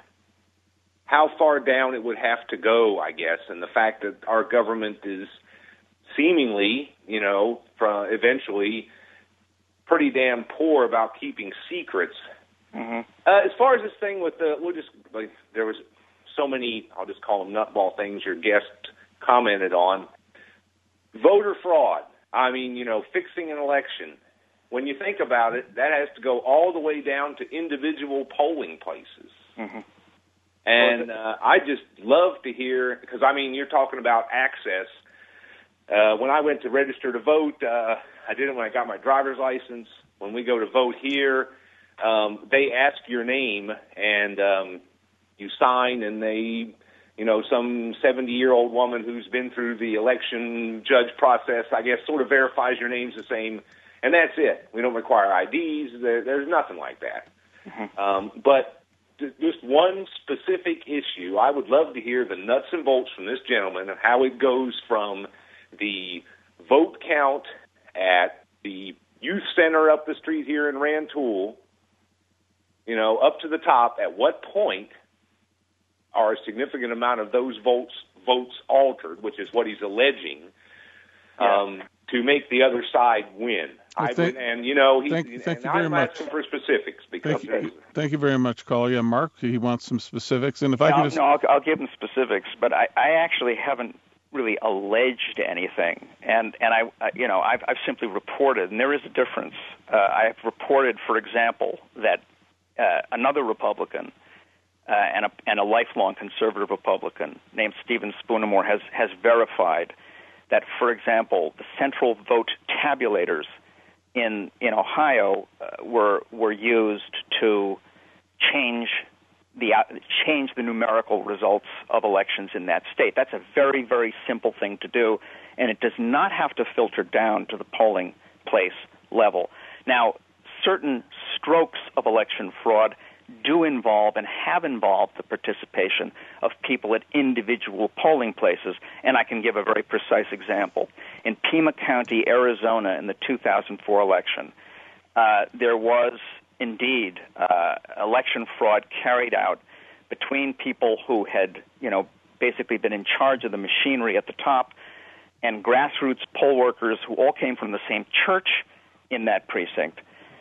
how far down it would have to go, I guess, and the fact that our government is seemingly, you know, from eventually pretty damn poor about keeping secrets. Mm-hmm. Uh, as far as this thing with the, we'll just, like, there was so many, I'll just call them nutball things your guest commented on. Voter fraud. I mean, you know, fixing an election. When you think about it, that has to go all the way down to individual polling places. Mm-hmm. And uh, I just love to hear, because, I mean, you're talking about access. Uh, when I went to register to vote, uh, I did it when I got my driver's license. When we go to vote here, um, they ask your name, and um, you sign, and they, you know, some seventy-year-old woman who's been through the election judge process, I guess, sort of verifies your name's the same, and that's it. We don't require I Ds. There, there's nothing like that. Mm-hmm. Um, but just one specific issue, I would love to hear the nuts and bolts from this gentleman of how it goes from the vote count at the youth center up the street here in Rantoul, you know, up to the top. At what point are a significant amount of those votes votes altered, which is what he's alleging, yeah. um, to make the other side win? Well, I thank, would, and you know, he, thank, thank and you very I'm much. asking for specifics because thank you, thank you very much, caller. Yeah, Mark, he wants some specifics, and if I no, could just no, I'll, I'll give him specifics, but I, I actually haven't really alleged anything, and and I, uh, you know, I've I've simply reported, and there is a difference. Uh, I've reported, for example, that uh, another Republican uh, and a and a lifelong conservative Republican named Stephen Spoonamore has has verified that, for example, the central vote tabulators in in Ohio uh, were were used to change the uh, change the numerical results of elections in that state. That's a very, very simple thing to do, and it does not have to filter down to the polling place level. Now, certain strokes of election fraud do involve and have involved the participation of people at individual polling places, and I can give a very precise example. In Pima County, Arizona, in the two thousand four election, uh, there was indeed uh, election fraud carried out between people who had, you know, basically been in charge of the machinery at the top and grassroots poll workers who all came from the same church in that precinct.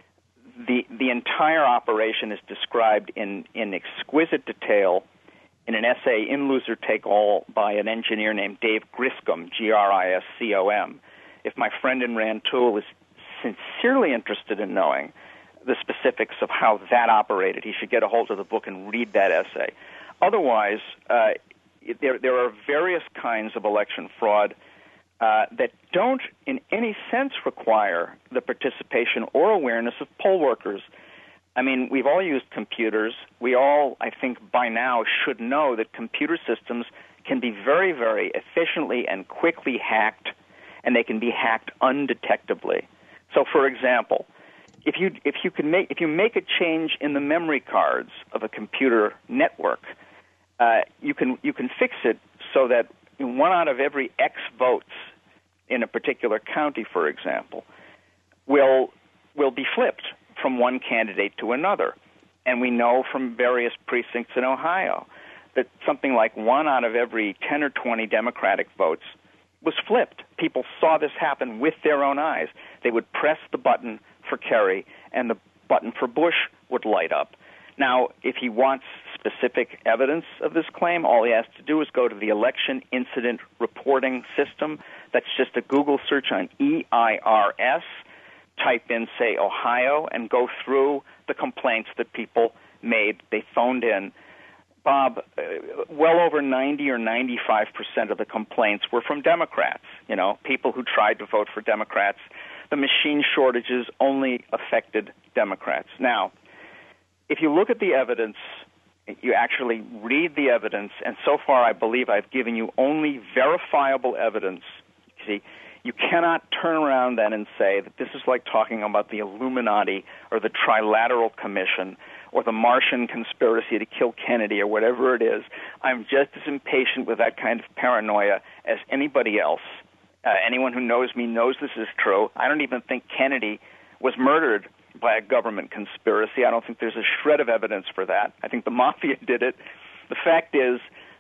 The the entire operation is described in, in exquisite detail in an essay in Loser Take All by an engineer named Dave Griscom, G R I S C O M. If my friend in Rantoul is sincerely interested in knowing the specifics of how that operated, he should get a hold of the book and read that essay. Otherwise, uh, there there are various kinds of election fraud uh, that don't in any sense require the participation or awareness of poll workers. I mean, we've all used computers. We all, I think, by now should know that computer systems can be very, very efficiently and quickly hacked, and they can be hacked undetectably. So, for example, If you if you can make if you make a change in the memory cards of a computer network, uh, you can you can fix it so that one out of every X votes in a particular county, for example, will will be flipped from one candidate to another. And we know from various precincts in Ohio that something like one out of every ten or twenty Democratic votes was flipped. People saw this happen with their own eyes. They would press the button for Kerry, and the button for Bush would light up. Now, if he wants specific evidence of this claim, all he has to do is go to the Election Incident Reporting System. That's just a Google search on E I R S, type in, say, Ohio, and go through the complaints that people made. They phoned in. Bob, uh, well over ninety or ninety-five percent of the complaints were from Democrats, you know, people who tried to vote for Democrats. The machine shortages only affected Democrats. Now, if you look at the evidence, you actually read the evidence, and so far I believe I've given you only verifiable evidence. See, you cannot turn around then and say that this is like talking about the Illuminati or the Trilateral Commission or the Martian conspiracy to kill Kennedy or whatever it is. I'm just as impatient with that kind of paranoia as anybody else. Uh, anyone who knows me knows this is true. I don't even think Kennedy was murdered by a government conspiracy. I don't think there's a shred of evidence for that. I think the mafia did it. The fact is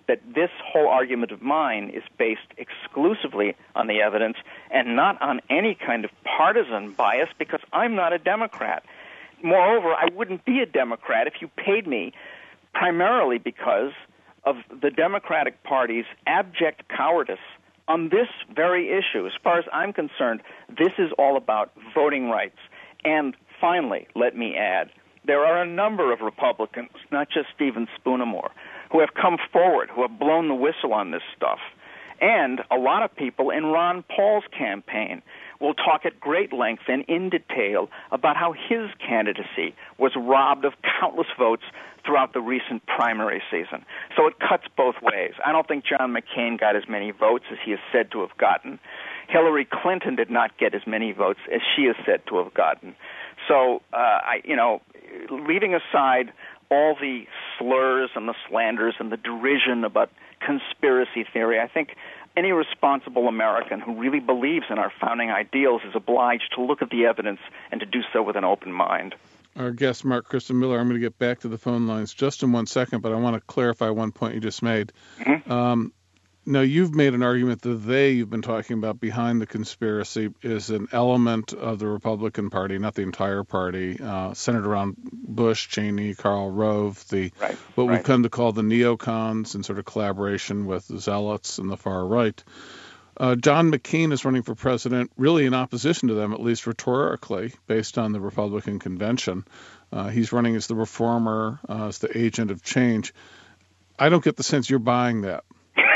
that this whole argument of mine is based exclusively on the evidence and not on any kind of partisan bias, because I'm not a Democrat. Moreover, I wouldn't be a Democrat if you paid me primarily because of the Democratic Party's abject cowardice on this very issue. As far as I'm concerned, this is all about voting rights. And finally, let me add, there are a number of Republicans, not just Stephen Spoonamore, who have come forward, who have blown the whistle on this stuff. And a lot of people in Ron Paul's campaign will talk at great length and in detail about how his candidacy was robbed of countless votes throughout the recent primary season. So it cuts both ways. I don't think John McCain got as many votes as he is said to have gotten. Hillary Clinton did not get as many votes as she is said to have gotten. So, uh, I, you know, leaving aside all the slurs and the slanders and the derision about conspiracy theory, I think any responsible American who really believes in our founding ideals is obliged to look at the evidence and to do so with an open mind. Our guest, Mark Crispin Miller, I'm going to get back to the phone lines just in one second, but I want to clarify one point you just made. Mm-hmm. Um, now, you've made an argument that they you've been talking about behind the conspiracy is an element of the Republican Party, not the entire party, uh, centered around Bush, Cheney, Karl Rove, the right, what right. we've come to call the neocons in sort of collaboration with the zealots and the far right. Uh, John McCain is running for president really in opposition to them, at least rhetorically, based on the Republican convention. Uh, he's running as the reformer, uh, as the agent of change. I don't get the sense you're buying that.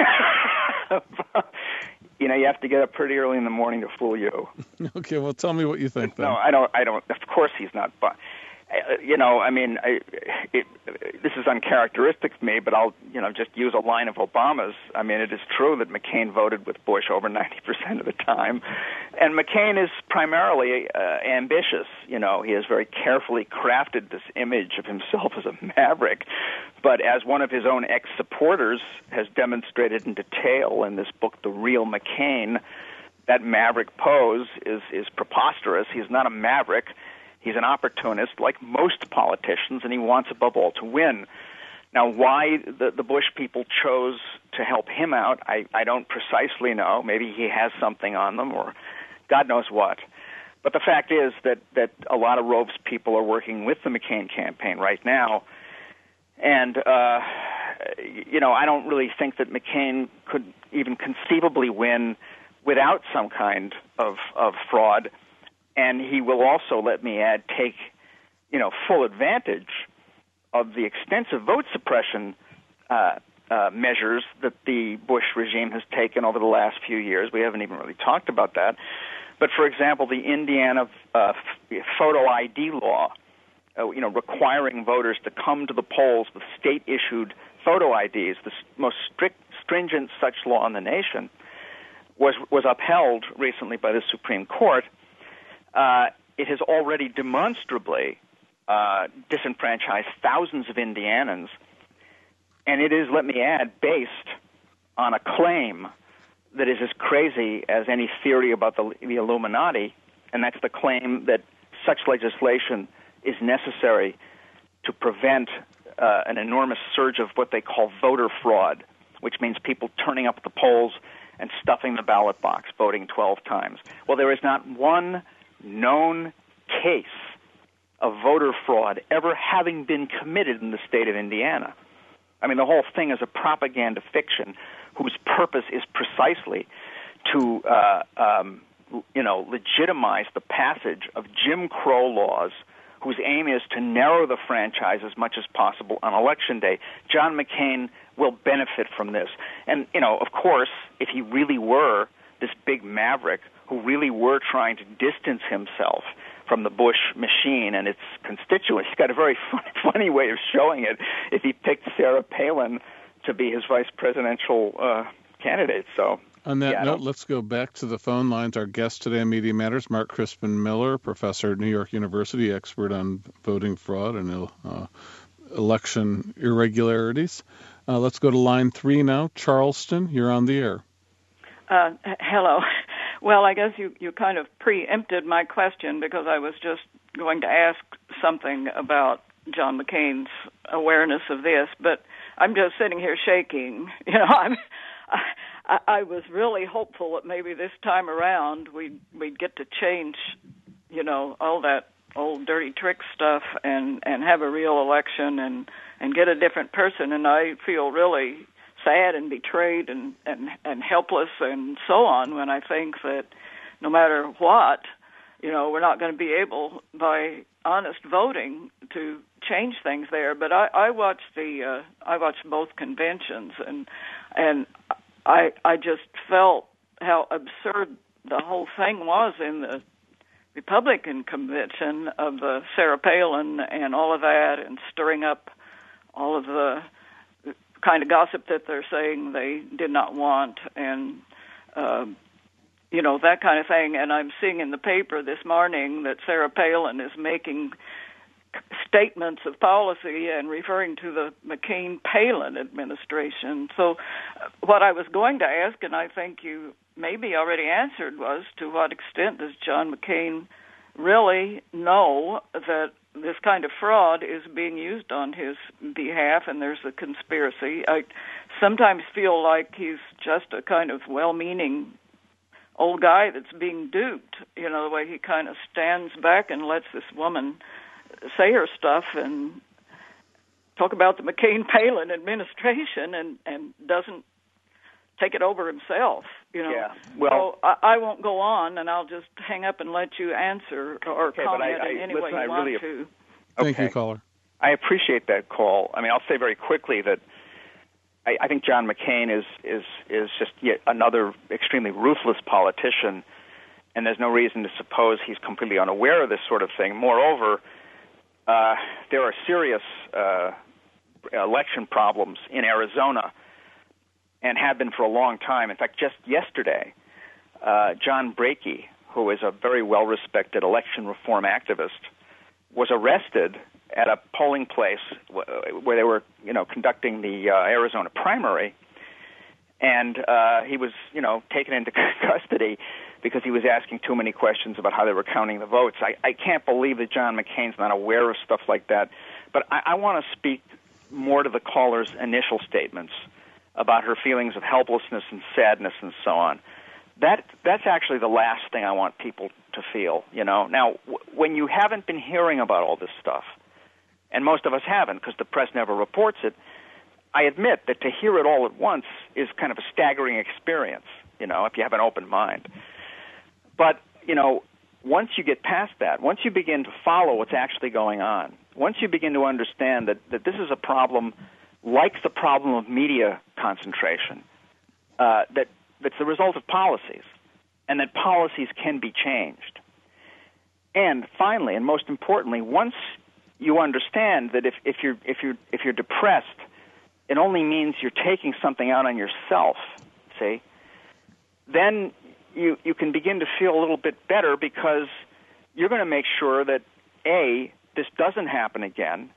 You know, you have to get up pretty early in the morning to fool you. Okay, well, tell me what you think, then. No, I don't. I don't. Of course, he's not. But uh, you know, I mean, I, it, this is uncharacteristic of me, but I'll, you know, just use a line of Obama's. I mean, it is true that McCain voted with Bush over ninety percent of the time, and McCain is primarily uh, ambitious. You know, he has very carefully crafted this image of himself as a maverick. But as one of his own ex-supporters has demonstrated in detail in this book, The Real McCain, that maverick pose is, is preposterous. He's not a maverick. He's an opportunist like most politicians, and he wants, above all, to win. Now, why the, the Bush people chose to help him out, I, I don't precisely know. Maybe he has something on them, or God knows what. But the fact is that, that a lot of Rove's people are working with the McCain campaign right now. And, uh, you know, I don't really think that McCain could even conceivably win without some kind of, of fraud. And he will also, let me add, take, you know, full advantage of the extensive vote suppression uh, uh, measures that the Bush regime has taken over the last few years. We haven't even really talked about that. But, for example, the Indiana uh, photo I D law, Uh, you know, requiring voters to come to the polls with state-issued photo I Ds, the most strict, stringent such law in the nation, was was upheld recently by the Supreme Court. Uh, it has already demonstrably uh, disenfranchised thousands of Indianans, and it is, let me add, based on a claim that is as crazy as any theory about the, the Illuminati, and that's the claim that such legislation is necessary to prevent uh, an enormous surge of what they call voter fraud, which means people turning up at the polls and stuffing the ballot box, voting twelve times. Well, there is not one known case of voter fraud ever having been committed in the state of Indiana. I mean, the whole thing is a propaganda fiction whose purpose is precisely to, uh, um, you know, legitimize the passage of Jim Crow laws whose aim is to narrow the franchise as much as possible on Election Day. John McCain will benefit from this. And, you know, of course, if he really were this big maverick who really were trying to distance himself from the Bush machine and its constituents, he's got a very funny way of showing it if he picked Sarah Palin to be his vice presidential uh, candidate. So, on that yeah, note, let's go back to the phone lines. Our guest today on Media Matters, Mark Crispin Miller, professor at New York University, expert on voting fraud and uh, election irregularities. Uh, let's go to line three now. Charleston, you're on the air. Uh, hello. Well, I guess you, you kind of preempted my question because I was just going to ask something about John McCain's awareness of this. But I'm just sitting here shaking. You know, I'm. I, I was really hopeful that maybe this time around we'd we'd get to change, you know, all that old dirty trick stuff and and have a real election and and get a different person. And I feel really sad and betrayed and and and helpless and so on when I think that no matter what, you know, we're not going to be able by honest voting to change things there. But I, I watched the uh, I watched both conventions and and I I just felt how absurd the whole thing was in the Republican convention of the Sarah Palin and all of that, and stirring up all of the kind of gossip that they're saying they did not want, and uh, you know, that kind of thing. And I'm seeing in the paper this morning that Sarah Palin is making statements of policy and referring to the McCain-Palin administration. So uh, what I was going to ask, and I think you maybe already answered, was to what extent does John McCain really know that this kind of fraud is being used on his behalf and there's a conspiracy? I sometimes feel like he's just a kind of well-meaning old guy that's being duped, you know, the way he kind of stands back and lets this woman say her stuff and talk about the McCain-Palin administration and, and doesn't take it over himself, you know. Yeah. Well, so I, I won't go on, and I'll just hang up and let you answer or okay, comment I, I, in any listen, way you I want really, to. Okay. Thank you, caller. I appreciate that call. I mean, I'll say very quickly that I, I think John McCain is, is, is just yet another extremely ruthless politician, and there's no reason to suppose he's completely unaware of this sort of thing. Moreover, uh, there are serious uh, election problems in Arizona, and have been for a long time. In fact, just yesterday, uh, John Brakey, who is a very well-respected election reform activist, was arrested at a polling place where they were, you know, conducting the uh, Arizona primary, and uh, he was, you know, taken into custody because he was asking too many questions about how they were counting the votes. I, I can't believe that John McCain's not aware of stuff like that. But I, I want to speak more to the caller's initial statements about her feelings of helplessness and sadness and so on. That that's actually the last thing I want people to feel, you know. Now, w- when you haven't been hearing about all this stuff, and most of us haven't because the press never reports it, I admit that to hear it all at once is kind of a staggering experience, you know, if you have an open mind. But, you know, once you get past that, once you begin to follow what's actually going on, once you begin to understand that, that this is a problem like the problem of media concentration, uh, that that's the result of policies, and that policies can be changed. And finally, and most importantly, once you understand that if, if you're if you're if you're depressed, it only means you're taking something out on yourself, see, then you you can begin to feel a little bit better because you're going to make sure that A, this doesn't happen again,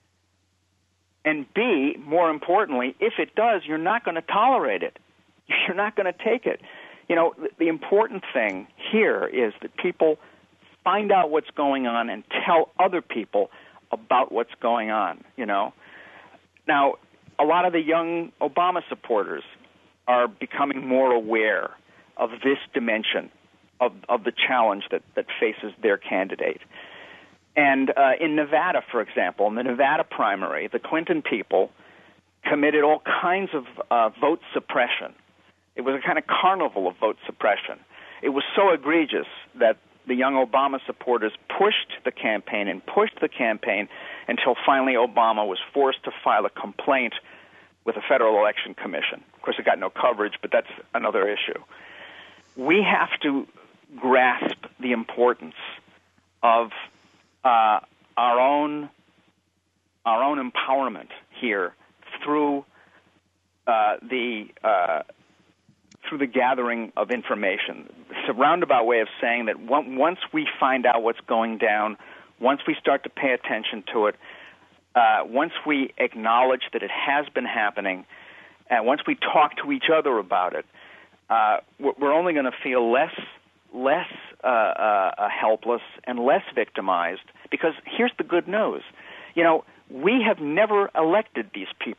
and B, more importantly, if it does, you're not going to tolerate it. You're not going to take it. You know, the, the important thing here is that people find out what's going on and tell other people about what's going on, you know. Now, a lot of the young Obama supporters are becoming more aware of this dimension of, of the challenge that, that faces their candidate. And uh, in Nevada, for example, in the Nevada primary, the Clinton people committed all kinds of uh, vote suppression. It was a kind of carnival of vote suppression. It was so egregious that the young Obama supporters pushed the campaign and pushed the campaign until finally Obama was forced to file a complaint with the Federal Election Commission. Of course, it got no coverage, but that's another issue. We have to grasp the importance of uh, our own our own empowerment here through uh, the uh, through the gathering of information. It's a roundabout way of saying that once we find out what's going down, once we start to pay attention to it, uh, once we acknowledge that it has been happening, and once we talk to each other about it, uh, we're only going to feel less less uh, uh, helpless and less victimized, because here's the good news. You know, we have never elected these people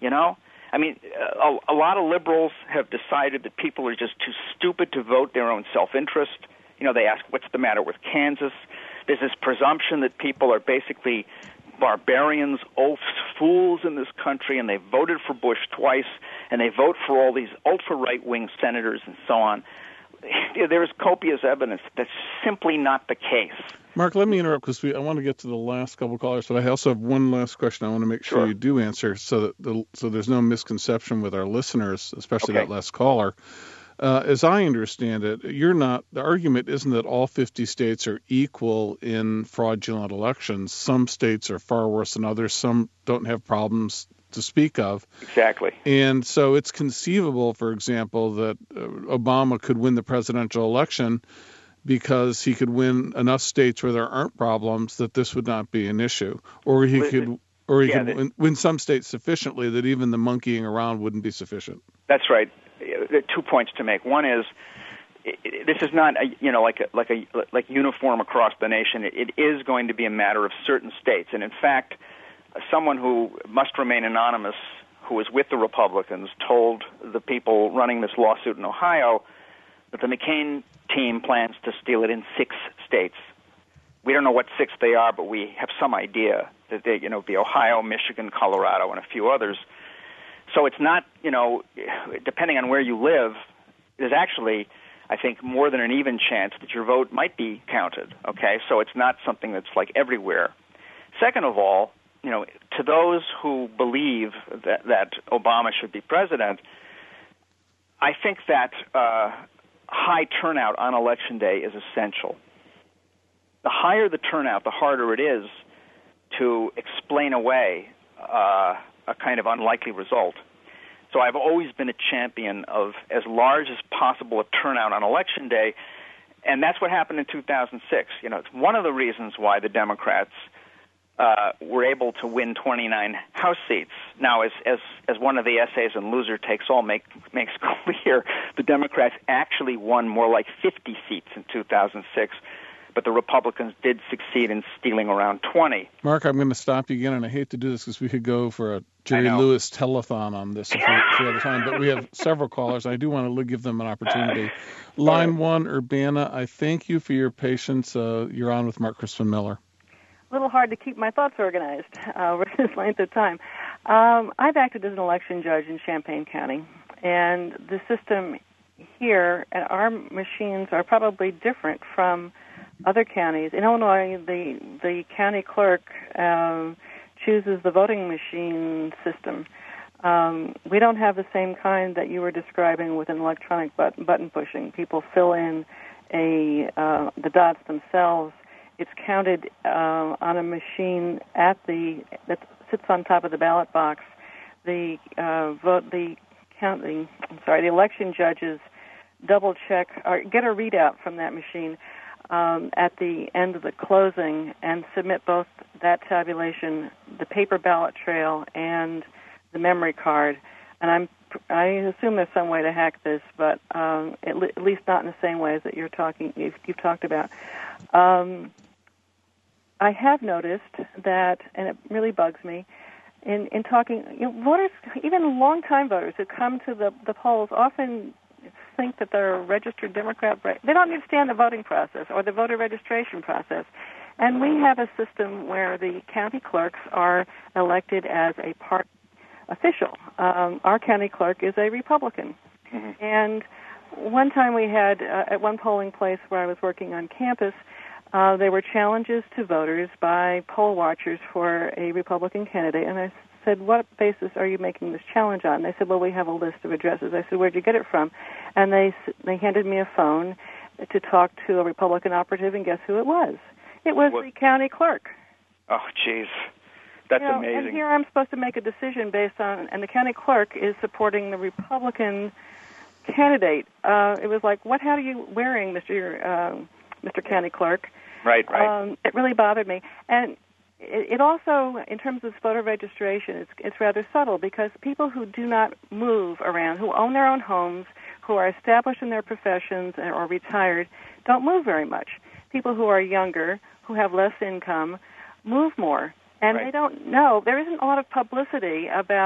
You know? I mean, a, a lot of liberals have decided that people are just too stupid to vote their own self-interest. You know, they ask, what's the matter with Kansas? There's this presumption that people are basically barbarians, oafs, fools in this country, and they voted for Bush twice, and they vote for all these ultra-right-wing senators and so on. There is copious evidence that's simply not the case. Mark, let me interrupt because I want to get to the last couple of callers, but I also have one last question I want to make sure, sure. you do answer so that the, so there's no misconception with our listeners, especially okay. that last caller. Uh, as I understand it, you're not. The argument isn't that all fifty states are equal in fraudulent elections. Some states are far worse than others. Some don't have problems to speak of. Exactly. And so it's conceivable, for example, that uh, Obama could win the presidential election because he could win enough states where there aren't problems that this would not be an issue, or he could, or he yeah, could win, win some states sufficiently that even the monkeying around wouldn't be sufficient. That's right. There are two points to make. One is, this is not a, you know like a, like a like uniform across the nation. It is going to be a matter of certain states, and in fact, someone who must remain anonymous, who was with the Republicans, told the people running this lawsuit in Ohio that the McCain team plans to steal it in six states. We don't know what six they are, but we have some idea that they, you know, be Ohio, Michigan, Colorado, and a few others. So it's not, you know, depending on where you live, there's actually, I think, more than an even chance that your vote might be counted, okay? So it's not something that's like everywhere. Second of all, you know, to those who believe that, that Obama should be president, I think that uh, high turnout on Election Day is essential. The higher the turnout, the harder it is to explain away uh, a kind of unlikely result. So I've always been a champion of as large as possible a turnout on Election Day, and that's what happened in two thousand six. You know, it's one of the reasons why the Democrats uh, were able to win twenty-nine House seats. Now, as as as one of the essays in Loser Takes All make, makes clear, the Democrats actually won more like fifty seats in two thousand six. But the Republicans did succeed in stealing around twenty. Mark, I'm going to stop you again, and I hate to do this because we could go for a Jerry Lewis telethon on this if we, if we have time. But we have several callers. I do want to give them an opportunity. Line one, Urbana, I thank you for your patience. Uh, you're on with Mark Crispin Miller. A little hard to keep my thoughts organized uh, over this length of time. Um, I've acted as an election judge in Champaign County, and the system here at our machines are probably different from other counties. In Illinois, the the county clerk um, chooses the voting machine system. Um, we don't have the same kind that you were describing with an electronic button, button pushing. People fill in a uh, the dots themselves. It's counted uh, on a machine at the that sits on top of the ballot box. The uh, vote the counting. I'm sorry. The election judges double check or get a readout from that machine Um, at the end of the closing and submit both that tabulation, the paper ballot trail, and the memory card. And I'm, I assume there's some way to hack this, but um, at, le- at least not in the same ways that you're talking, you've, you've talked about. Um, I have noticed that, and it really bugs me, in, in talking, you know, voters, even long-time voters who come to the, the polls often think that they're a registered Democrat. They don't understand the voting process or the voter registration process. And we have a system where the county clerks are elected as a part official. Um, our county clerk is a Republican. Mm-hmm. And one time we had, uh, at one polling place where I was working on campus, uh, there were challenges to voters by poll watchers for a Republican candidate. And I said, what basis are you making this challenge on? They said, well, we have a list of addresses. I said, where'd you get it from? And they they handed me a phone to talk to a Republican operative, and guess who it was? It was what? The county clerk. Oh, jeez. That's you know, amazing. And here I'm supposed to make a decision based on, and the county clerk is supporting the Republican candidate. Uh, it was like, what hat are you wearing, Mister Uh, Mister County Clerk? Right, right. Um, it really bothered me. And it also, in terms of voter registration, it's, it's rather subtle because people who do not move around, who own their own homes, who are established in their professions or retired, don't move very much. People who are younger, who have less income, move more. And right. They don't know. There isn't a lot of publicity about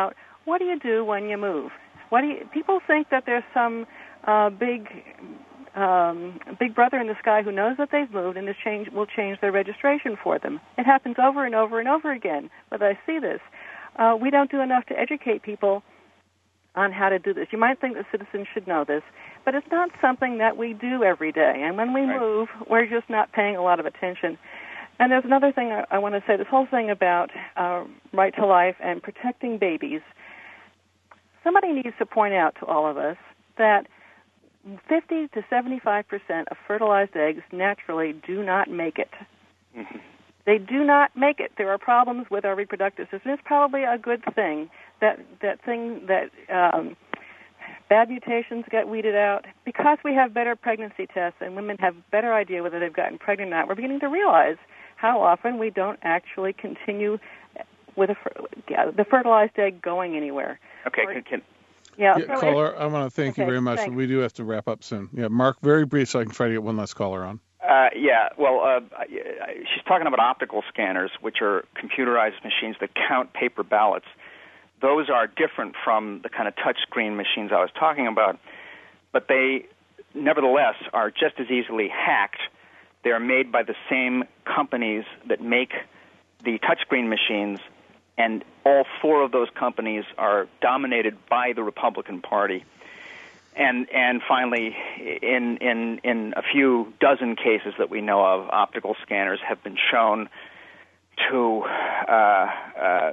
what do you do when you move? What do you, people think that there's some uh, big um, big brother in the sky who knows that they've moved and this change will change their registration for them. It happens over and over and over again. But I see this. Uh, we don't do enough to educate people on how to do this. You might think that citizens should know this, but it's not something that we do every day. And when we right. move, we're just not paying a lot of attention. And there's another thing I, I want to say, this whole thing about uh, right to life and protecting babies. Somebody needs to point out to all of us that fifty to seventy-five percent of fertilized eggs naturally do not make it. Mm-hmm. They do not make it. There are problems with our reproductive system. It's probably a good thing that that thing that um, bad mutations get weeded out. Because we have better pregnancy tests and women have a better idea whether they've gotten pregnant or not, we're beginning to realize how often we don't actually continue with a, yeah, the fertilized egg going anywhere. Okay, can, can yeah, yeah so caller, I want to thank okay, you very much. thanks. We do have to wrap up soon. Yeah, Mark, very brief so I can try to get one last caller on. Uh, yeah, well, uh, she's talking about optical scanners, which are computerized machines that count paper ballots. Those are different from the kind of touchscreen machines I was talking about, but they, nevertheless, are just as easily hacked. They're made by the same companies that make the touchscreen machines, and all four of those companies are dominated by the Republican Party. And and finally, in, in, in a few dozen cases that we know of, optical scanners have been shown to uh, uh, uh,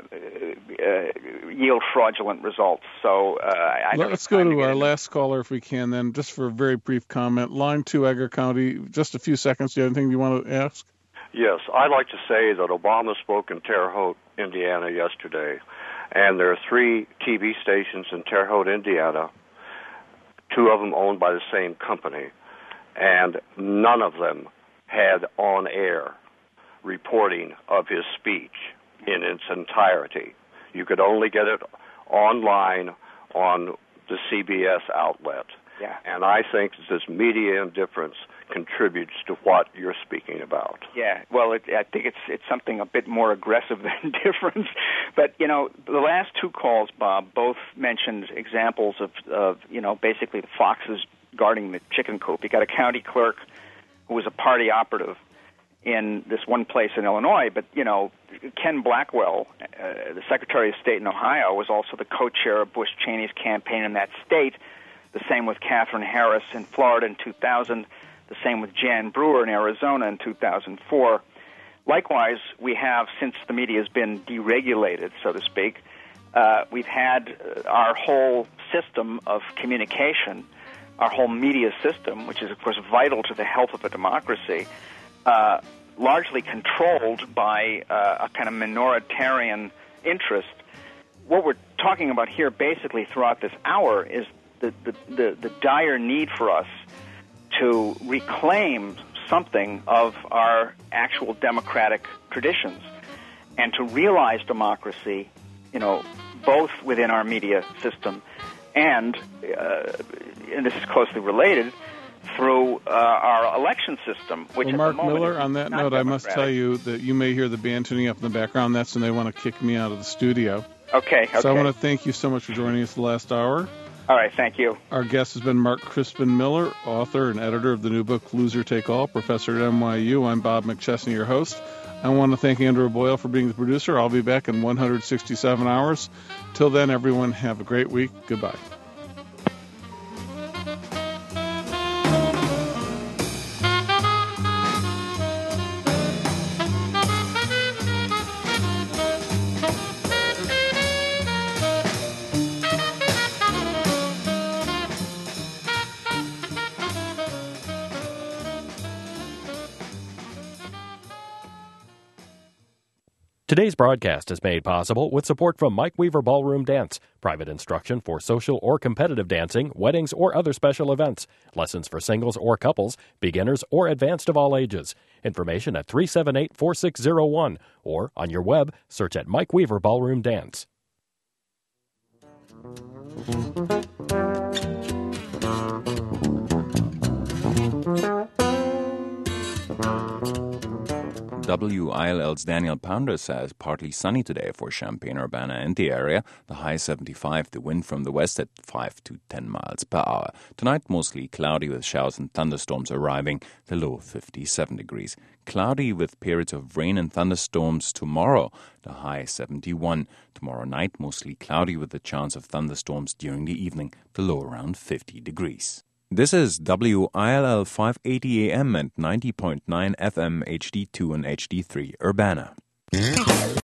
yield fraudulent results. So uh, I don't Let's go to, to our into... last caller if we can then, just for a very brief comment. Line two, Edgar County, just a few seconds. Do you have anything you want to ask? Yes, I'd like to say that Obama spoke in Terre Haute, Indiana yesterday, and there are three T V stations in Terre Haute, Indiana, two of them owned by the same company, and none of them had on-air reporting of his speech in its entirety. You could only get it online on the C B S outlet. Yeah. And I think that this media indifference contributes to what you're speaking about. Yeah, well, it, I think it's it's something a bit more aggressive than difference. But, you know, the last two calls, Bob, both mentioned examples of, of, you know, basically the foxes guarding the chicken coop. You got a county clerk who was a party operative in this one place in Illinois, but, you know, Ken Blackwell, uh, the Secretary of State in Ohio, was also the co-chair of Bush Cheney's campaign in that state. The same with Catherine Harris in Florida in two thousand. The same with Jan Brewer in Arizona in two thousand four. Likewise, we have, since the media has been deregulated, so to speak, uh, we've had uh, our whole system of communication, our whole media system, which is, of course, vital to the health of a democracy, uh, largely controlled by uh, a kind of minoritarian interest. What we're talking about here basically throughout this hour is the, the, the, the dire need for us to reclaim something of our actual democratic traditions and to realize democracy, you know, both within our media system and, uh, and this is closely related, through uh, our election system, which well, at Mark the moment Miller, is on that not note, democratic. I must tell you that you may hear the band tuning up in the background. That's when they want to kick me out of the studio. Okay, okay. So I want to thank you so much for joining us the last hour. All right, thank you. Our guest has been Mark Crispin Miller, author and editor of the new book, Loser Take All, professor at N Y U. I'm Bob McChesney, your host. I want to thank Andrew Boyle for being the producer. I'll be back in one hundred sixty-seven hours. Till then, everyone, have a great week. Goodbye. Today's broadcast is made possible with support from Mike Weaver Ballroom Dance, private instruction for social or competitive dancing, weddings, or other special events, lessons for singles or couples, beginners or advanced of all ages. Information at three seven eight, four six zero one or on your web, search at Mike Weaver Ballroom Dance. W I L L's Daniel Pounder says partly sunny today for Champaign-Urbana and the area. The high seventy-five, the wind from the west at five to ten miles per hour. Tonight mostly cloudy with showers and thunderstorms arriving, the low fifty-seven degrees. Cloudy with periods of rain and thunderstorms tomorrow, the high seventy-one. Tomorrow night mostly cloudy with the chance of thunderstorms during the evening, the low around fifty degrees. This is W I L L five eighty A M and ninety point nine F M H D two and H D three Urbana.